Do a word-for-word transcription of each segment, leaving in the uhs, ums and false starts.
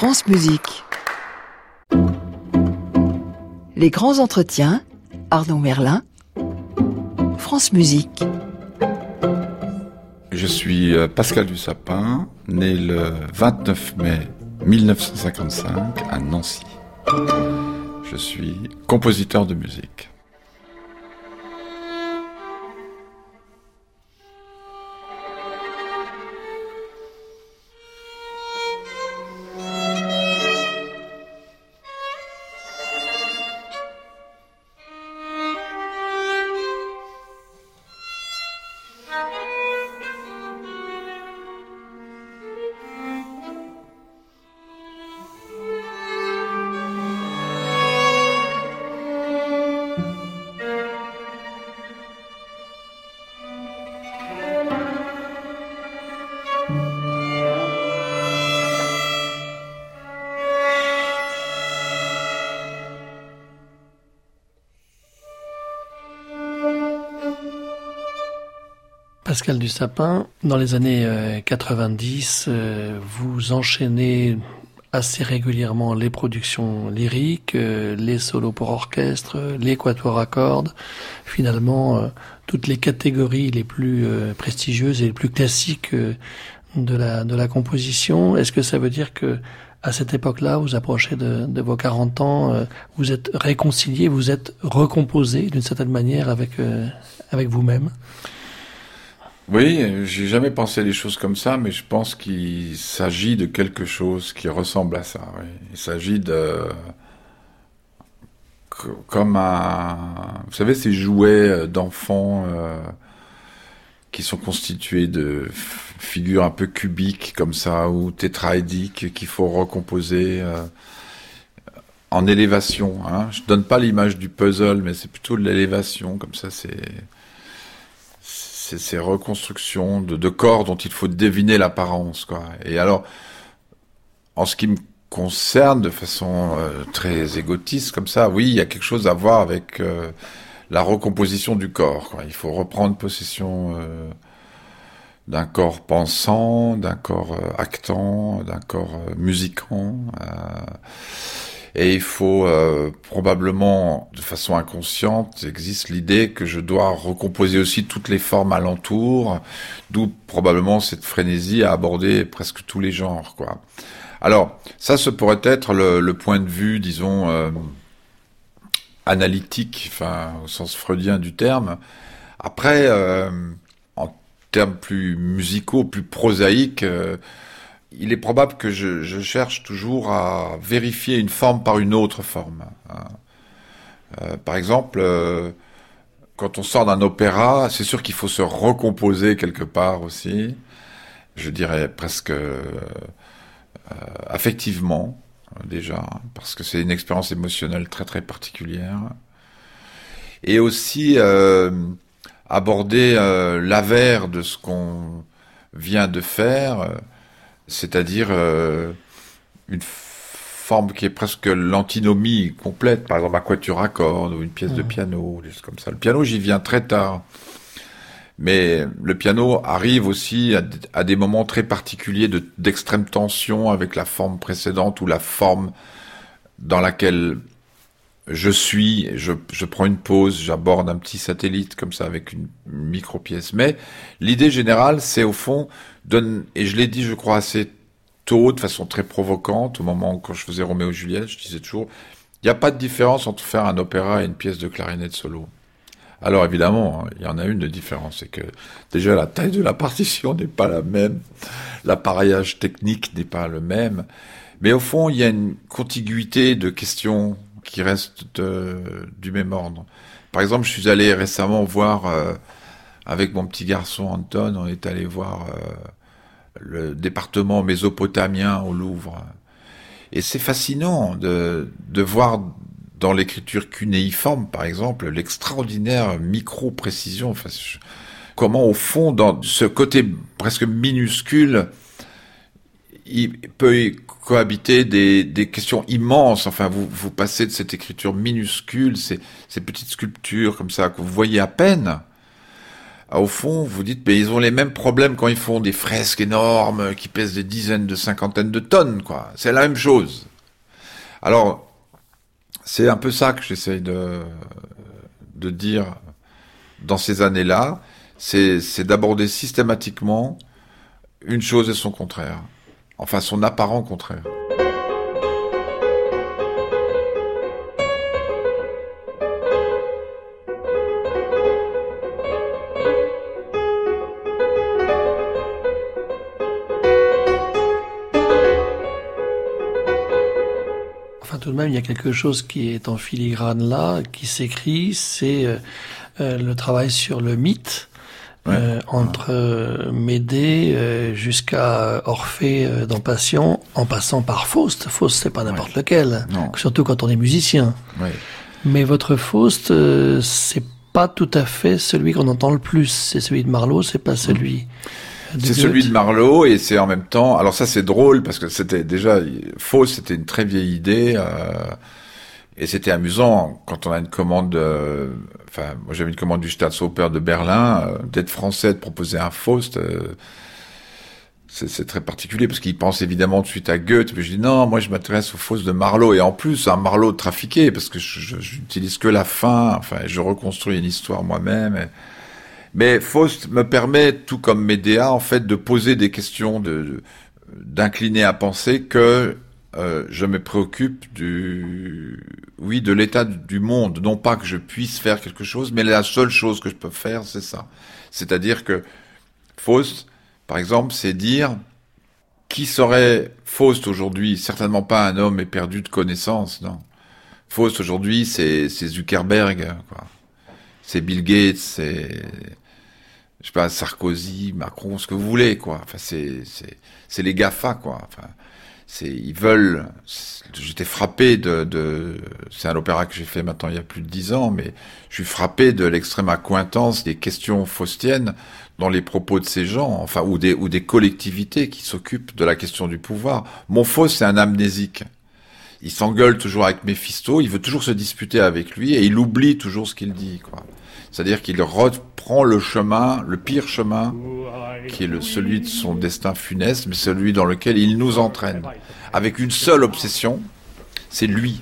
France Musique. Les grands entretiens, Arnaud Merlin, France Musique. Je suis Pascal Dussapin, né le vingt-neuf mai mille neuf cent cinquante-cinq à Nancy. Je suis compositeur de musique. Pascal Dussapin, dans les années euh, quatre-vingt-dix, euh, vous enchaînez assez régulièrement les productions lyriques, euh, les solos pour orchestre, les quatuors à cordes, finalement euh, toutes les catégories les plus euh, prestigieuses et les plus classiques euh, de la de la composition. Est-ce que ça veut dire que à cette époque-là, vous approchez de, de vos quarante ans, euh, vous êtes réconcilié, vous êtes recomposé d'une certaine manière avec euh, avec vous-même? Oui, j'ai jamais pensé les choses comme ça, mais je pense qu'il s'agit de quelque chose qui ressemble à ça. Oui. Il s'agit de... comme un... Vous savez, ces jouets d'enfants euh, qui sont constitués de figures un peu cubiques, comme ça, ou tétraédiques, qu'il faut recomposer euh, en élévation. Hein. Je donne pas l'image du puzzle, mais c'est plutôt de l'élévation, comme ça, c'est... ces reconstructions de, de corps dont il faut deviner l'apparence, quoi. Et alors, en ce qui me concerne, de façon euh, très égotiste comme ça, oui, il y a quelque chose à voir avec euh, la recomposition du corps, quoi. Il faut reprendre possession euh, d'un corps pensant, d'un corps euh, actant, d'un corps euh, musiquant. Euh, Et il faut euh, probablement, de façon inconsciente, existe l'idée que je dois recomposer aussi toutes les formes alentour, d'où probablement cette frénésie à aborder presque tous les genres, quoi. Alors, ça, ce pourrait être le, le point de vue, disons, euh, analytique, enfin, au sens freudien du terme. Après, euh, en termes plus musicaux, plus prosaïques, euh, il est probable que je, je cherche toujours à vérifier une forme par une autre forme. Euh, par exemple, euh, quand on sort d'un opéra, c'est sûr qu'il faut se recomposer quelque part aussi. Je dirais presque euh, affectivement, déjà, parce que c'est une expérience émotionnelle très très particulière. Et aussi euh, aborder euh, l'avers de ce qu'on vient de faire, c'est-à-dire euh, une forme qui est presque l'antinomie complète, par exemple un quatuor à cordes ou une pièce mmh. de piano, des choses comme ça. Le piano, j'y viens très tard, mais le piano arrive aussi à, à des moments très particuliers de, d'extrême tension avec la forme précédente ou la forme dans laquelle je suis, je, je prends une pause, j'aborde un petit satellite comme ça avec une, une micro-pièce. Mais l'idée générale, c'est au fond, donne, et je l'ai dit, je crois, assez tôt, de façon très provocante, au moment où quand je faisais Roméo et Juliette, je disais toujours, il n'y a pas de différence entre faire un opéra et une pièce de clarinette solo. Alors évidemment, il y en a une de différence, c'est que déjà la taille de la partition n'est pas la même, l'appareillage technique n'est pas le même, mais au fond, il y a une contiguïté de questions qui reste de, du même ordre. Par exemple, je suis allé récemment voir, euh, avec mon petit garçon Anton, on est allé voir euh, le département mésopotamien au Louvre. Et c'est fascinant de, de voir dans l'écriture cunéiforme, par exemple, l'extraordinaire micro-précision. Enfin, je, comment, au fond, dans ce côté presque minuscule, il peut y cohabiter des, des questions immenses. Enfin, vous, vous passez de cette écriture minuscule, ces, ces petites sculptures comme ça que vous voyez à peine, ah, au fond, vous dites, mais ils ont les mêmes problèmes quand ils font des fresques énormes qui pèsent des dizaines de cinquantaines de tonnes, quoi. C'est la même chose. Alors, c'est un peu ça que j'essaye de, de dire dans ces années-là, c'est, c'est d'aborder systématiquement une chose et son contraire. Enfin, son apparent contraire. Tout de même, il y a quelque chose qui est en filigrane là, qui s'écrit, c'est euh, euh, le travail sur le mythe, ouais. euh, entre euh, Médée euh, jusqu'à Orphée euh, dans Passion, en passant par Faust. Faust, c'est pas n'importe ouais. lequel, non. Surtout quand on est musicien. Ouais. Mais votre Faust, euh, c'est pas tout à fait celui qu'on entend le plus. C'est celui de Marlowe, c'est pas celui... C'est celui de Marlowe et c'est en même temps. Alors ça c'est drôle parce que c'était déjà Faust, c'était une très vieille idée euh, et c'était amusant quand on a une commande. Euh, enfin, moi j'avais une commande du Staatsoper de Berlin, euh, d'être français, de proposer un Faust. Euh, c'est, c'est très particulier parce qu'il pense évidemment tout de suite à Goethe. Mais je dis non, moi je m'intéresse au Faust de Marlowe et en plus un Marlowe trafiqué parce que je, je, j'utilise que la fin. Enfin, je reconstruis une histoire moi-même. Et, mais Faust me permet, tout comme Médéa, en fait, de poser des questions, de, de d'incliner à penser que euh, je me préoccupe du, oui, de l'état du monde. Non pas que je puisse faire quelque chose, mais la seule chose que je peux faire, c'est ça. C'est-à-dire que Faust, par exemple, c'est dire qui serait Faust aujourd'hui. Certainement pas un homme éperdu de connaissances, non. Faust aujourd'hui, c'est, c'est Zuckerberg, quoi. C'est Bill Gates, c'est je sais pas, Sarkozy, Macron, ce que vous voulez, quoi. Enfin, c'est, c'est, c'est les GAFA, quoi. Enfin, c'est, ils veulent, j'étais frappé de, de, c'est un opéra que j'ai fait maintenant il y a plus de dix ans, mais je suis frappé de l'extrême accointance des questions faustiennes dans les propos de ces gens, enfin, ou des, ou des collectivités qui s'occupent de la question du pouvoir. Mon Faust, c'est un amnésique. Il s'engueule toujours avec Méphisto, il veut toujours se disputer avec lui, et il oublie toujours ce qu'il dit, quoi. C'est-à-dire qu'il reprend le chemin, le pire chemin, qui est le, celui de son destin funeste, mais celui dans lequel il nous entraîne. Avec une seule obsession, c'est lui.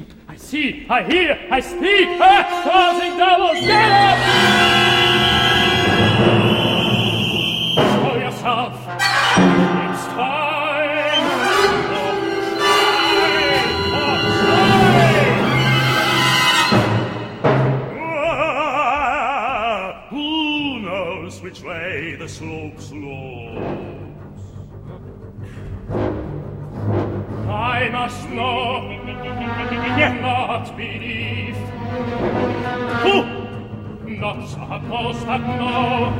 Which way the slope slopes. I must know, not believe. Who? Not suppose that no.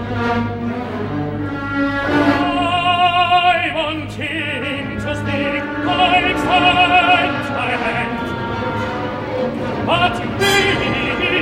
I want him to speak. I extend my hand, but me.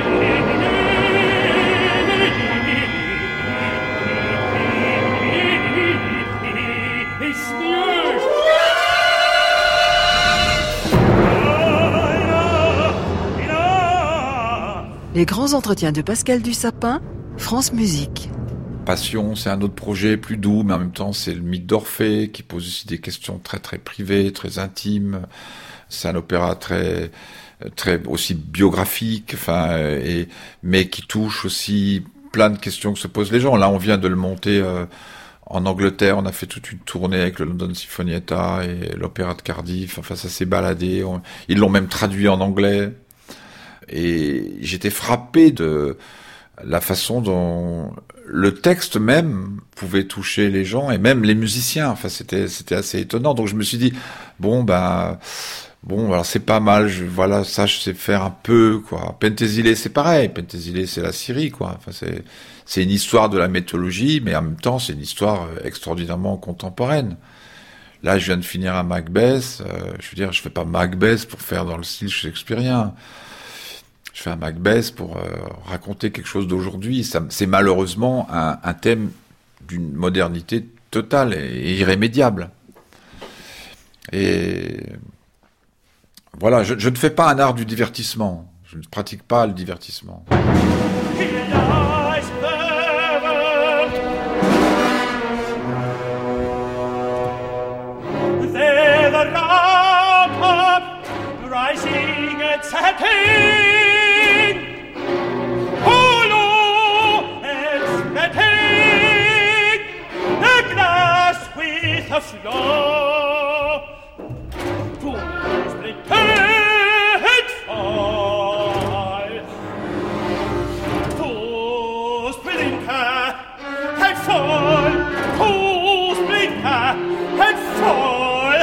Les grands entretiens de Pascal Dussapin, France Musique. Passion, c'est un autre projet plus doux, mais en même temps, c'est le mythe d'Orphée qui pose aussi des questions très très privées, très intimes. C'est un opéra très très aussi biographique, enfin, et mais qui touche aussi plein de questions que se posent les gens. Là, on vient de le monter euh, en Angleterre, on a fait toute une tournée avec le London Sinfonietta et l'opéra de Cardiff. Enfin, ça s'est baladé. On, ils l'ont même traduit en anglais. Et j'étais frappé de la façon dont le texte même pouvait toucher les gens et même les musiciens. Enfin, c'était c'était assez étonnant. Donc je me suis dit bon ben bon alors c'est pas mal. Je, voilà, ça je sais faire un peu quoi. Penthesilée c'est pareil. Penthesilée c'est la Syrie quoi. Enfin c'est c'est une histoire de la mythologie, mais en même temps c'est une histoire extraordinairement contemporaine. Là, je viens de finir un Macbeth. Euh, je veux dire, je fais pas Macbeth pour faire dans le style shakespearien. Je fais un Macbeth pour euh, raconter quelque chose d'aujourd'hui. Ça, c'est malheureusement un, un thème d'une modernité totale et, et irrémédiable. Et voilà, je, je ne fais pas un art du divertissement. Je ne pratique pas le divertissement. He lies there. setting, holo expecting, the glass with a flow, to split and fall, to splinter and fall, to splinter and fall.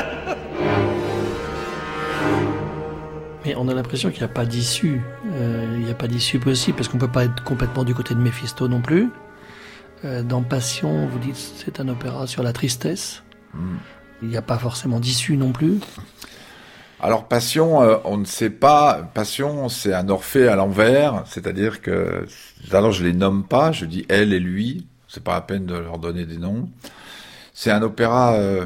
Mais on a l'impression qu'il n'y a pas d'issue. Euh, il n'y a pas d'issue possible, parce qu'on ne peut pas être complètement du côté de Méphisto non plus. Euh, dans Passion, vous dites c'est un opéra sur la tristesse. Mm. Il n'y a pas forcément d'issue non plus. Alors Passion, euh, on ne sait pas. Passion, c'est un Orphée à l'envers, c'est-à-dire que alors je les nomme pas, je dis elle et lui. C'est pas la peine de leur donner des noms. C'est un opéra euh,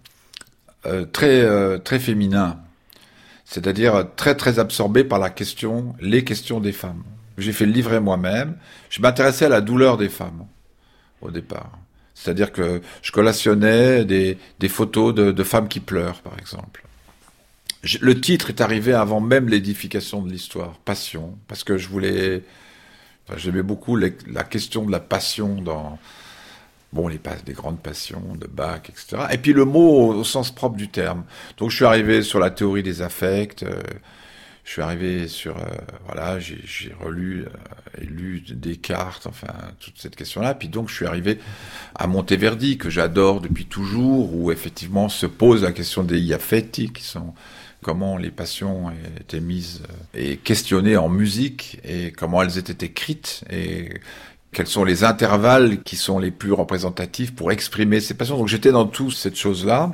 euh, très euh, très féminin. C'est-à-dire très très absorbé par la question, les questions des femmes. J'ai fait le livret moi-même. Je m'intéressais à la douleur des femmes au départ. C'est-à-dire que je collationnais des, des photos de, de femmes qui pleurent, par exemple. Je, le titre est arrivé avant même l'édification de l'histoire, Passion, parce que je voulais, enfin, j'aimais beaucoup les, la question de la passion dans bon, les, les grandes passions de Bach, et cetera. Et puis le mot au, au sens propre du terme. Donc je suis arrivé sur la théorie des affects, euh, je suis arrivé sur, euh, voilà, j'ai, j'ai relu euh, et lu Descartes, enfin, toute cette question-là. Puis donc je suis arrivé à Monteverdi, que j'adore depuis toujours, où effectivement se pose la question des affetti, qui sont comment les passions étaient mises et questionnées en musique, et comment elles étaient écrites, et quels sont les intervalles qui sont les plus représentatifs pour exprimer ces passions. Donc j'étais dans toute cette chose-là,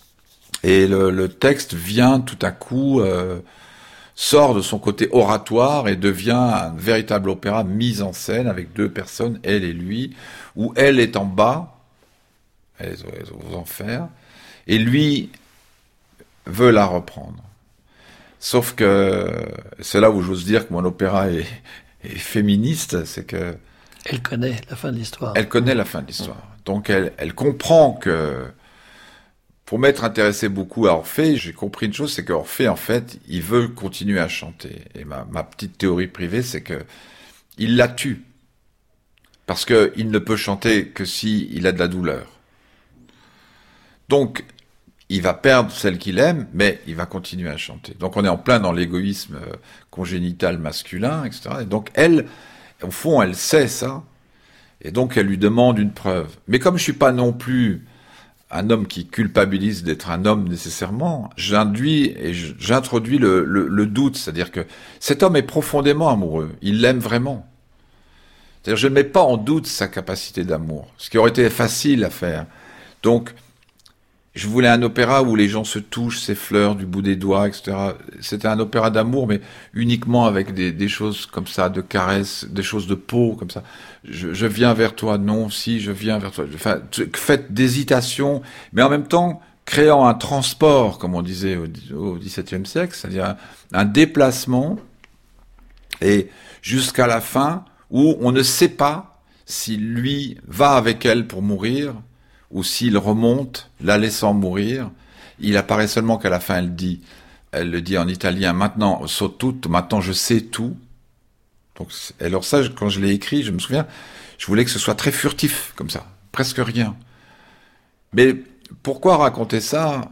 et le, le texte vient tout à coup, euh, sort de son côté oratoire et devient un véritable opéra mis en scène avec deux personnes, elle et lui, où elle est en bas, elle est aux enfers, et lui veut la reprendre. Sauf que c'est là où j'ose dire que mon opéra est, est féministe, c'est que elle connaît la fin de l'histoire. Elle connaît la fin de l'histoire. Donc elle, elle comprend que, pour m'être intéressé beaucoup à Orphée, j'ai compris une chose, c'est qu'Orphée, en fait, il veut continuer à chanter. Et ma, ma petite théorie privée, c'est que il la tue. Parce que il ne peut chanter que si il a de la douleur. Donc, il va perdre celle qu'il aime, mais il va continuer à chanter. Donc on est en plein dans l'égoïsme congénital masculin, et cetera. Et donc elle, au fond, elle sait ça, et donc elle lui demande une preuve. Mais comme je suis pas non plus un homme qui culpabilise d'être un homme nécessairement, j'induis et j'introduis le, le, le doute, c'est-à-dire que cet homme est profondément amoureux, il l'aime vraiment. C'est-à-dire je ne mets pas en doute sa capacité d'amour, ce qui aurait été facile à faire. Donc je voulais un opéra où les gens se touchent, s'effleurent du bout des doigts, et cetera. C'était un opéra d'amour, mais uniquement avec des, des choses comme ça, de caresses, des choses de peau, comme ça. Je, je viens vers toi, non, si, je viens vers toi. Enfin, faites d'hésitation, mais en même temps, créant un transport, comme on disait au, au dix-septième siècle, c'est-à-dire un, un déplacement, et jusqu'à la fin, où on ne sait pas si lui va avec elle pour mourir, ou s'il remonte, la laissant mourir. Il apparaît seulement qu'à la fin, elle dit, elle le dit en italien, maintenant, so tutto, maintenant je sais tout. Donc, alors ça, quand je l'ai écrit, je me souviens, je voulais que ce soit très furtif, comme ça, presque rien. Mais pourquoi raconter ça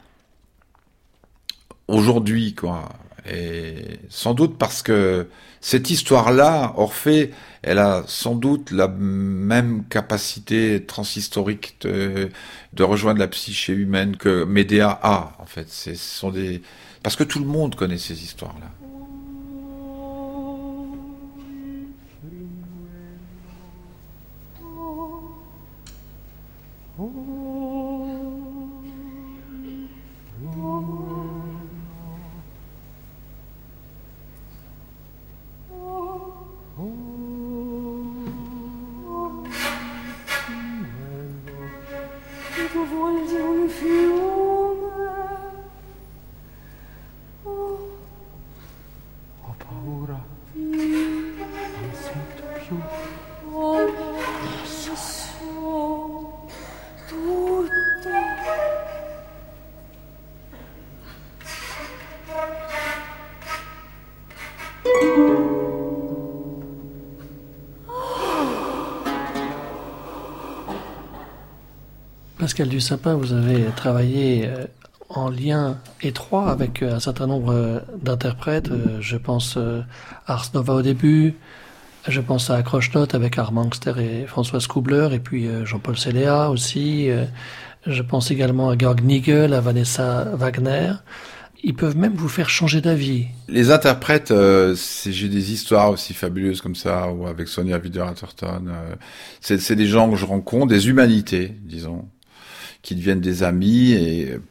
aujourd'hui, quoi? Et sans doute parce que cette histoire-là, Orphée, elle a sans doute la même capacité transhistorique de, de rejoindre la psyché humaine que Médéa a, en fait. C'est, ce sont des... Parce que tout le monde connaît ces histoires-là. Pascal Dussapin, vous avez travaillé en lien étroit avec un certain nombre d'interprètes. Je pense à Ars Nova au début, je pense à Accroche-Notes avec Armand Angster et François Skoubler, et puis Jean-Paul Céléa aussi. Je pense également à Georg Nigel, à Vanessa Wagner. Ils peuvent même vous faire changer d'avis. Les interprètes, euh, c'est, j'ai des histoires aussi fabuleuses comme ça, ou avec Sonia Wider-Atherton. Euh, c'est, c'est des gens que je rencontre, des humanités, disons, qui deviennent des amis et euh,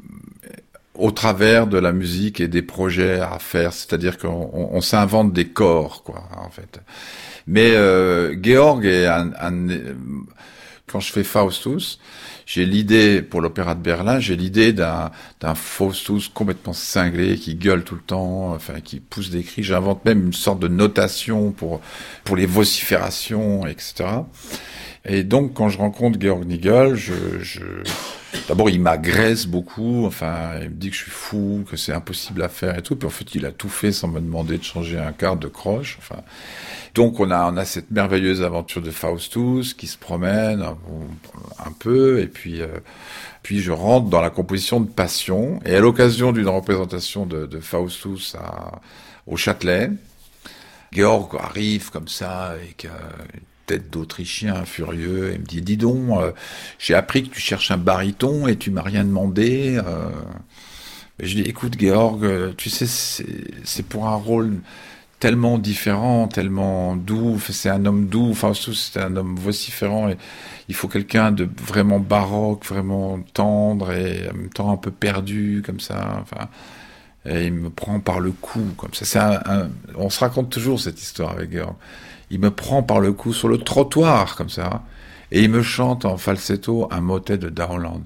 au travers de la musique et des projets à faire. C'est-à-dire qu'on on, on s'invente des corps, quoi, en fait. Mais euh, Georg est un, un quand je fais Faustus, j'ai l'idée, pour l'Opéra de Berlin, j'ai l'idée d'un, d'un Faustus complètement cinglé, qui gueule tout le temps, enfin, qui pousse des cris. J'invente même une sorte de notation pour, pour les vociférations, et cetera. Et donc, quand je rencontre Georg Nigel, je, je, d'abord, il m'agresse beaucoup, enfin, il me dit que je suis fou, que c'est impossible à faire et tout. Puis en fait, il a tout fait sans me demander de changer un quart de croche, enfin. Donc on a on a cette merveilleuse aventure de Faustus qui se promène un, un peu, et puis euh, puis je rentre dans la composition de Passion, et à l'occasion d'une représentation de, de Faustus à, au Châtelet, Georg arrive comme ça avec euh, une tête d'Autrichien furieux et me dit: dis donc, euh, j'ai appris que tu cherches un baryton et tu m'as rien demandé. Euh. Et je dis: écoute Georg, tu sais, c'est, c'est pour un rôle tellement différent, tellement doux, c'est un homme doux, enfin c'est un homme vociférant, et il faut quelqu'un de vraiment baroque, vraiment tendre, et en même temps un peu perdu, comme ça, enfin, et il me prend par le cou, comme ça, c'est un, un, on se raconte toujours cette histoire avec Georg, il me prend par le cou sur le trottoir, comme ça, et il me chante en falsetto un motet de Dowland.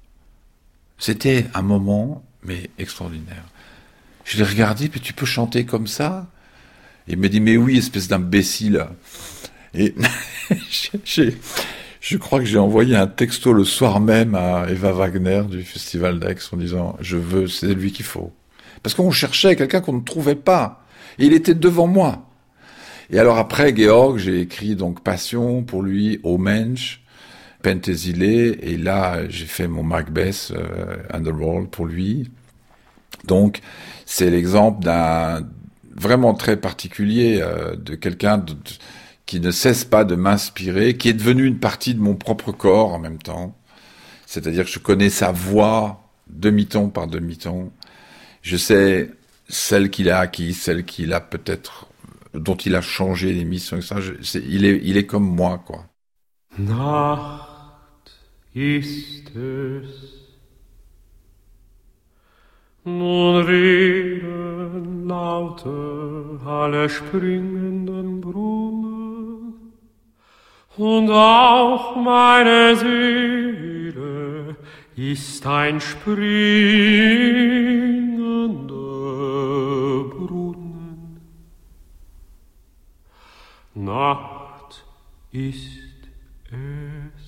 C'était un moment, mais extraordinaire. Je l'ai regardé, puis tu peux chanter comme ça? Il me dit: mais oui, espèce d'imbécile. Et j'ai, je crois que j'ai envoyé un texto le soir même à Eva Wagner du Festival d'Aix en disant: je veux, c'est lui qu'il faut. Parce qu'on cherchait quelqu'un qu'on ne trouvait pas. Et il était devant moi. Et alors après, Georg, j'ai écrit donc Passion pour lui, Au Mensch, Penthesilea, et là, j'ai fait mon Macbeth, euh, Underworld pour lui. Donc, c'est l'exemple d'un vraiment très particulier, euh, de quelqu'un de, de, qui ne cesse pas de m'inspirer, qui est devenu une partie de mon propre corps en même temps. C'est-à-dire que je connais sa voix demi-ton par demi-ton. Je sais celle qu'il a acquise, celle qu'il a peut-être, dont il a changé l'émission, et ça. Je, c'est, il est, il est comme moi, quoi. Nacht ist es. Nun reden lauter alle springenden Brunnen, und auch meine Seele ist ein springender Brunnen. Nacht ist es.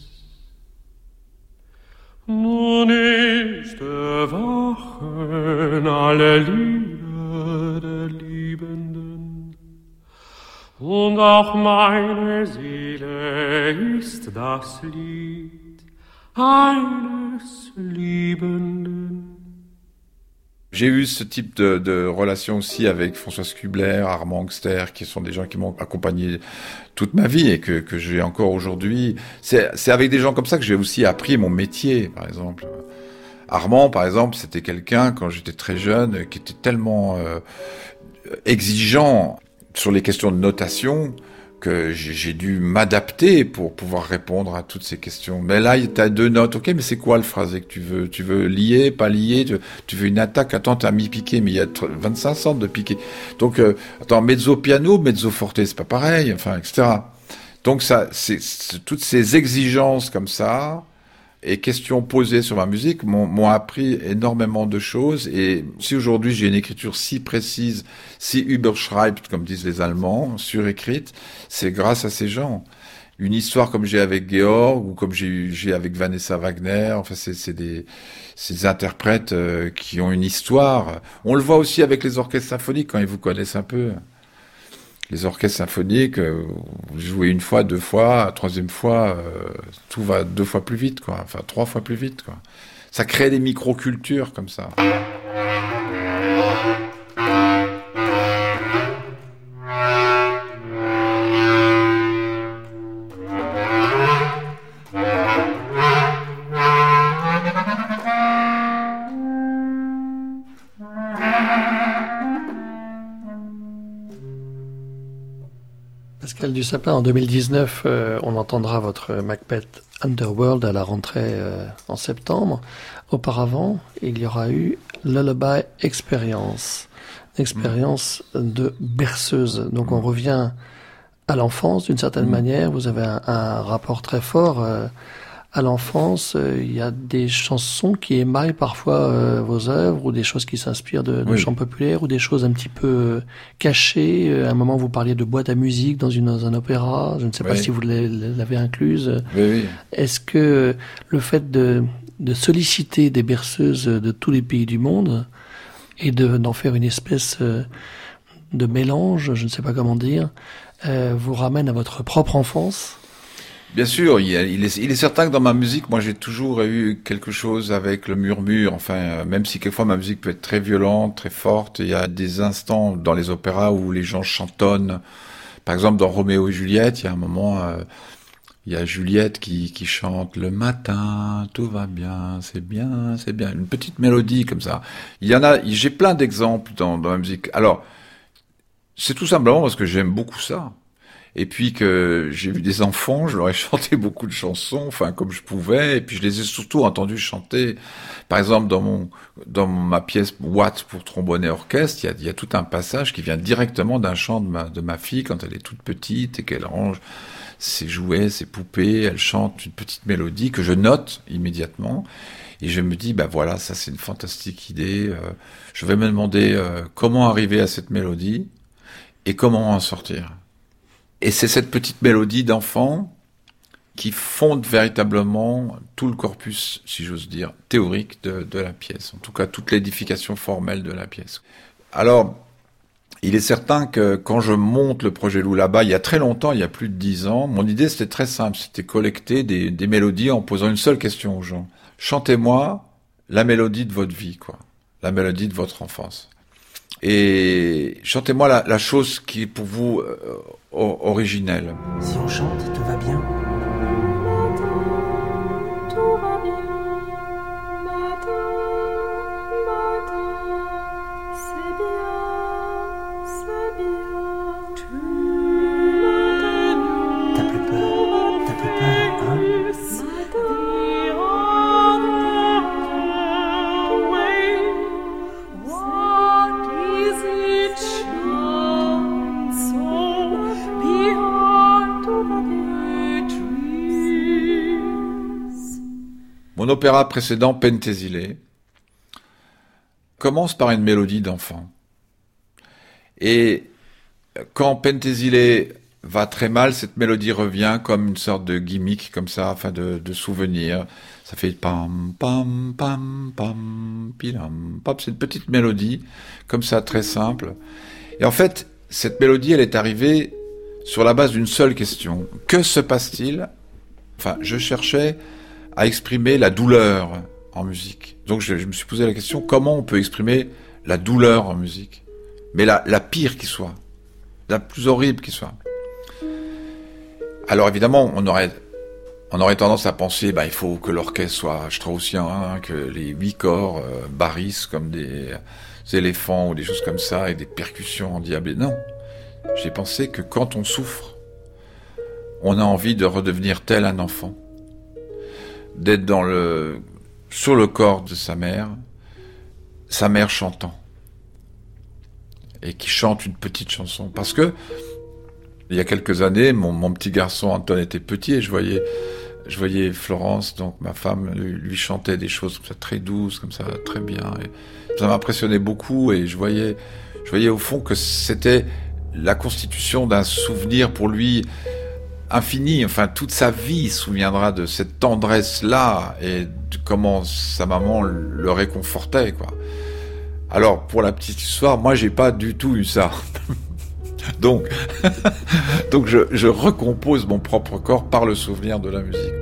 Nun ist erwachen alle Lieder der Liebenden, und auch meine Seele ist das Lied eines Liebenden. J'ai eu ce type de, de relation aussi avec François Skubler, Armand Angster, qui sont des gens qui m'ont accompagné toute ma vie et que, que j'ai encore aujourd'hui. C'est, c'est avec des gens comme ça que j'ai aussi appris mon métier, par exemple. Armand, par exemple, c'était quelqu'un, quand j'étais très jeune, qui était tellement euh, exigeant sur les questions de notation que j'ai, j'ai dû m'adapter pour pouvoir répondre à toutes ces questions. Mais là, tu as deux notes. Ok, mais c'est quoi le phrasé que tu veux? Tu veux lier, pas lier? Tu, tu veux une attaque? Attends, t'as mis piqué, mais il y a vingt-cinq sortes de piqué. Donc, euh, attends, mezzo piano, mezzo forte, c'est pas pareil, enfin, et cetera. Donc, ça, c'est, c'est toutes ces exigences comme ça, et questions posées sur ma musique m'ont, m'ont appris énormément de choses. Et si aujourd'hui j'ai une écriture si précise, si überschreibt, comme disent les Allemands, surécrite, c'est grâce à ces gens. Une histoire comme j'ai avec Georg, ou comme j'ai eu, j'ai avec Vanessa Wagner, enfin c'est, c'est des, c'est des interprètes euh, qui ont une histoire. On le voit aussi avec les orchestres symphoniques quand ils vous connaissent un peu. les orchestres symphoniques, euh, vous jouez une fois, deux fois, la troisième fois, euh, tout va deux fois plus vite, quoi. Enfin, trois fois plus vite, quoi. Ça crée des micro-cultures comme ça. Pascal Dussapin, en deux mille dix-neuf, euh, on entendra votre Macbeth Underworld à la rentrée euh, en septembre. Auparavant, il y aura eu Lullaby Experience, une expérience de berceuse. Donc on revient à l'enfance d'une certaine mmh. manière. Vous avez un, un rapport très fort euh, à l'enfance. Il y a des chansons qui émaillent parfois euh, vos œuvres, ou des choses qui s'inspirent de, de oui. chants populaires, ou des choses un petit peu euh, cachées. À un moment, vous parliez de boîte à musique dans, une, dans un opéra. Je ne sais oui. pas si vous l'avez incluse. Oui, oui. Est-ce que le fait de, de solliciter des berceuses de tous les pays du monde et de, d'en faire une espèce de mélange, je ne sais pas comment dire, euh, vous ramène à votre propre enfance ? Bien sûr, il, a, il, est, il est certain que dans ma musique, moi j'ai toujours eu quelque chose avec le murmure, enfin, même si quelquefois ma musique peut être très violente, très forte, il y a des instants dans les opéras où les gens chantonnent. Par exemple, dans Roméo et Juliette, il y a un moment, euh, il y a Juliette qui, qui chante « Le matin, tout va bien, c'est bien, c'est bien », une petite mélodie comme ça. Il y en a, j'ai plein d'exemples dans, dans ma musique. Alors, c'est tout simplement parce que j'aime beaucoup ça. Et puis que j'ai vu des enfants, je leur ai chanté beaucoup de chansons, enfin comme je pouvais, et puis je les ai surtout entendus chanter. Par exemple, dans mon dans ma pièce Watt pour trombone et orchestre, il y a, il y a tout un passage qui vient directement d'un chant de ma de ma fille quand elle est toute petite et qu'elle range ses jouets, ses poupées, elle chante une petite mélodie que je note immédiatement. Et je me dis, bah voilà, ça c'est une fantastique idée. Euh, je vais me demander euh, comment arriver à cette mélodie et comment en sortir. Et c'est cette petite mélodie d'enfant qui fonde véritablement tout le corpus, si j'ose dire, théorique de, de la pièce. En tout cas, toute l'édification formelle de la pièce. Alors, il est certain que quand je monte le projet Lullaby, il y a très longtemps, il y a plus de dix ans, mon idée c'était très simple, c'était collecter des, des mélodies en posant une seule question aux gens. Chantez-moi la mélodie de votre vie, quoi. La mélodie de votre enfance. Et chantez-moi la, la chose qui est pour vous euh, originelle. Si on chante, tout va bien. T'as plus peur, t'as plus peur, hein? Mon opéra précédent, Penthesilea, commence par une mélodie d'enfant. Et quand Penthesilea va très mal, cette mélodie revient comme une sorte de gimmick, comme ça, enfin de, de souvenir. Ça fait pam, pam, pam, pam, pilam, pam. C'est une petite mélodie, comme ça, très simple. Et en fait, cette mélodie, elle est arrivée sur la base d'une seule question. Que se passe-t-il? Enfin, je cherchais à exprimer la douleur en musique. Donc je, je me suis posé la question, comment on peut exprimer la douleur en musique? Mais la, la pire qui soit, la plus horrible qui soit. Alors évidemment, on aurait, on aurait tendance à penser, bah, il faut que l'orchestre soit straussien, hein, que les huit corps euh, barrissent comme des, des éléphants ou des choses comme ça, et des percussions endiablées. Non, j'ai pensé que quand on souffre, on a envie de redevenir tel un enfant. D'être dans le, sur le corps de sa mère, sa mère chantant. Et qui chante une petite chanson. Parce que, il y a quelques années, mon, mon petit garçon Antoine était petit et je voyais, je voyais Florence, donc ma femme, lui, lui chantait des choses comme ça, très douces, comme ça, très bien. Et ça m'impressionnait beaucoup et je voyais, je voyais au fond que c'était la constitution d'un souvenir pour lui infini, enfin toute sa vie il se souviendra de cette tendresse-là et de comment sa maman le réconfortait, quoi. Alors pour la petite histoire, moi j'ai pas du tout eu ça. Donc, donc je, je recompose mon propre corps par le souvenir de la musique.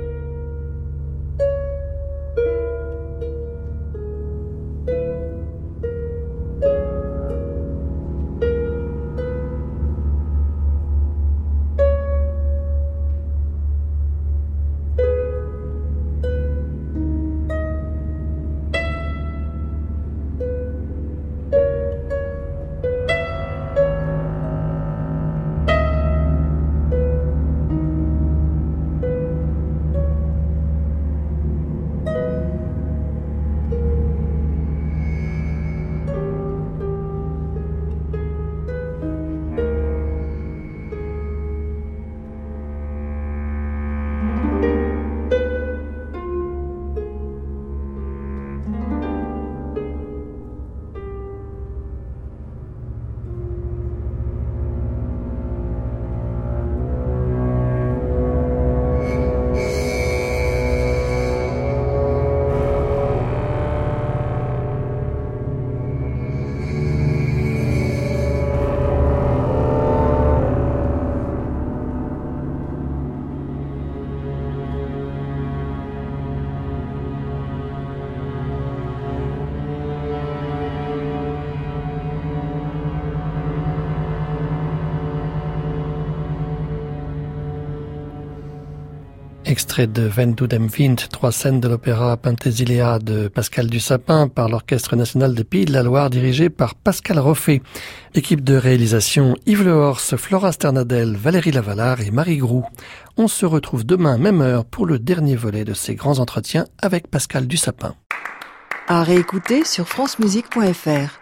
Extrait de Wenn du dem Wind, trois scènes de l'opéra Penthesilea de Pascal Dussapin par l'Orchestre National des Pays de la Loire dirigé par Pascal Roffet. Équipe de réalisation Yves Lehors, Flora Sternadel, Valérie Lavalard et Marie Groux. On se retrouve demain même heure pour le dernier volet de ces grands entretiens avec Pascal Dussapin. À réécouter sur francemusique point f r.